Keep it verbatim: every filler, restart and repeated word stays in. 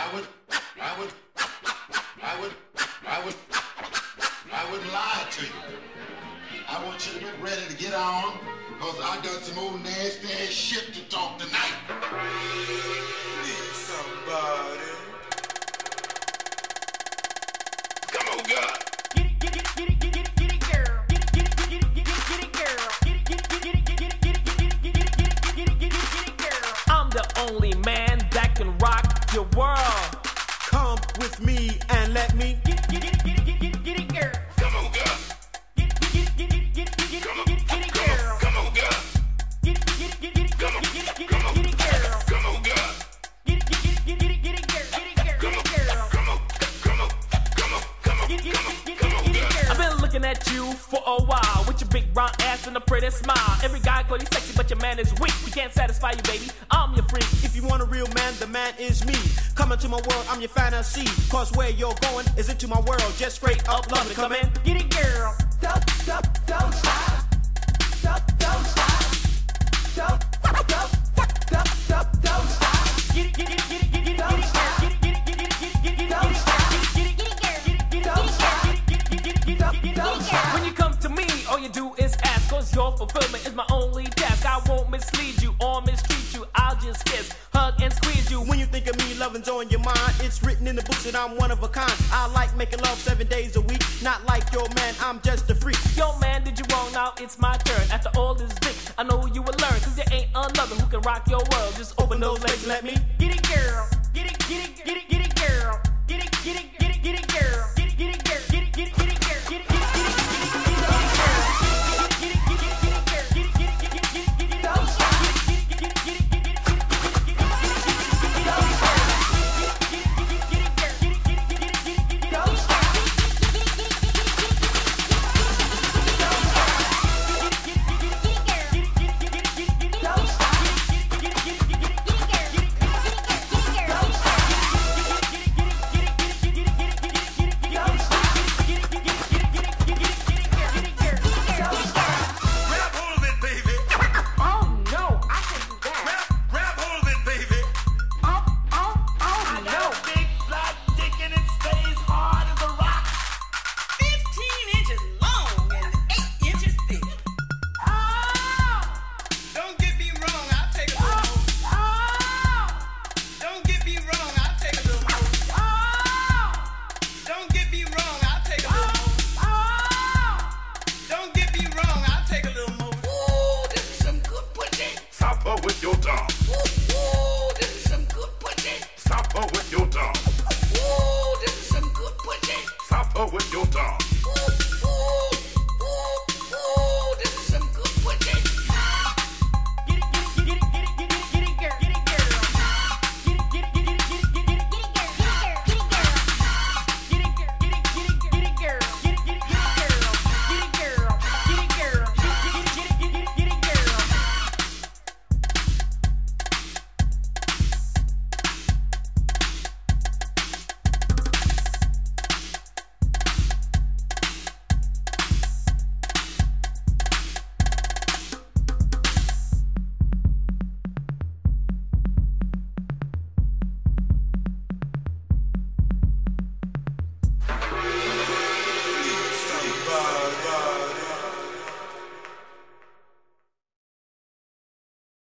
I would, I would, I would, I would, I wouldn't lie to you. I want you to get ready to get on, cause I got some old nasty ass shit to talk tonight. Need somebody. Come on, God. Get it, get it, get it, get it, get it, girl. Get it, get it, get it, get it, get it, girl. Get it, get it, get it, get it, get it, get it, get it, get it, get it, get it, get it, girl. I'm the only man that can rock your world. Come with me and let me get it, get it, get it, get it, get it, girl. Come on, God. Get it, get it, get it, get it, get it, get it, get it, girl. Come on, God. Get it, get it, get it, get it, get it, get it, get it, get it, girl. Come on, God. Get it, get it, get it, get it, girl. Get it, girl. Get it, girl. Come on, come on, come on, come on, Get it, get come it, on, get it, come on, get it, God. girl. I've been looking at you for a while with your big round ass and a pretty smile. Every guy call you sexy, but your man is weak. We can't satisfy you, baby. I'm your freak. If you want a real man, the man is me. Coming to my world, I'm your fantasy. Cause where you're going is into my world. Just straight up love to come in. Get it, girl. Don't, don't, don't stop. Don't, don't stop. Don't, don't, don't, don't, don't stop. Get it, get it, get it, get it, get it, Don't girl. stop. Get it, get it, get it, get it, get it, get it, Don't girl. stop. Get it, get it, get it, get it, Don't stop. get it, get it, get it, get it, get it, Don't, get it, don't get it, stop. When you come to me, all you do is ask, cause your fulfillment is my only task. I won't mislead you or mistreat you. I'll just kiss, hug, and squeeze you. When you think of me, loving's on your mind. It's written in the books that I'm one of a kind. I like making love seven days a week. Not like your man, I'm just a freak. Yo, man, did you wrong? Now it's my turn. After all this dick, I know you will learn. Cause there ain't another who can rock your world. Just open those legs, let me Get it, girl.